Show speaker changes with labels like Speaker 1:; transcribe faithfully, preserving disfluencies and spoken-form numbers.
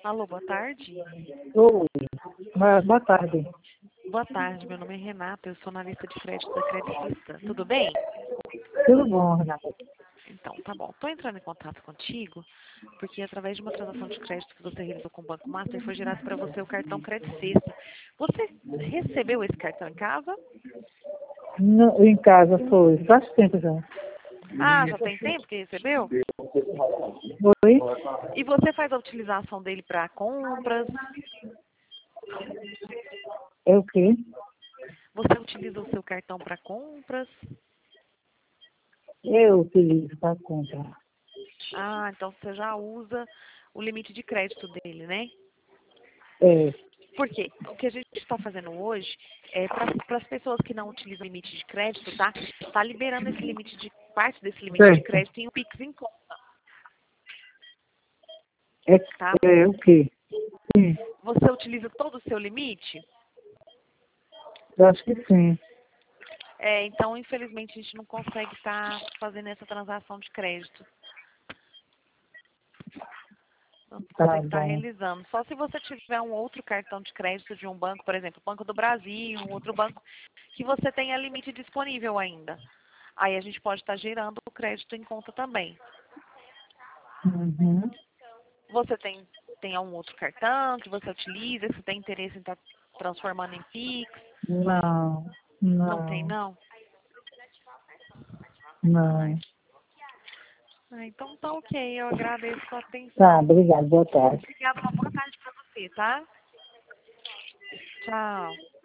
Speaker 1: Alô, boa tarde.
Speaker 2: Oi, boa boa tarde.
Speaker 1: Boa tarde, meu nome é Renata, eu sou analista de crédito da Credit Suisse. Tudo bem?
Speaker 2: Tudo bom, Renata?
Speaker 1: Então, tá bom. Estou entrando em contato contigo porque através de uma transação de crédito que você realizou com o Banco Master foi gerado para você o cartão Credit Suisse. Você recebeu esse cartão em casa?
Speaker 2: No, em casa foi, faz tempo já.
Speaker 1: Ah, já tem tempo que recebeu?
Speaker 2: Oi?
Speaker 1: E você faz a utilização dele para compras?
Speaker 2: É o quê?
Speaker 1: Você utiliza o seu cartão para compras?
Speaker 2: Eu utilizo para comprar.
Speaker 1: Ah, então você já usa o limite de crédito dele, né?
Speaker 2: É,
Speaker 1: Por quê? O que a gente está fazendo hoje é para as pessoas que não utilizam limite de crédito, tá? Tá liberando esse limite de parte desse limite de
Speaker 2: certo.
Speaker 1: crédito em um Pix em conta,
Speaker 2: É,
Speaker 1: tá?
Speaker 2: é o quê? Sim,
Speaker 1: Você utiliza todo o seu limite?
Speaker 2: eu acho que sim.
Speaker 1: É, então, infelizmente, a gente não consegue estar fazendo essa transação de crédito. Não
Speaker 2: Tá
Speaker 1: consegue estar
Speaker 2: bom.
Speaker 1: realizando. Só se você tiver um outro cartão de crédito de um banco, por exemplo, Banco do Brasil, um outro banco, que você tenha limite disponível ainda. Aí a gente pode estar gerando o crédito em conta também.
Speaker 2: Uhum.
Speaker 1: Você tem, tem algum outro cartão que você utiliza? Você tem interesse em estar transformando em Pix?
Speaker 2: Não,
Speaker 1: Não tem,
Speaker 2: não,
Speaker 1: não? Ai.
Speaker 2: não.
Speaker 1: Ah, então tá ok. Eu agradeço a sua
Speaker 2: Tá,
Speaker 1: atenção.
Speaker 2: obrigado, boa tarde.
Speaker 1: Obrigada, uma boa tarde para você, tá? Tchau.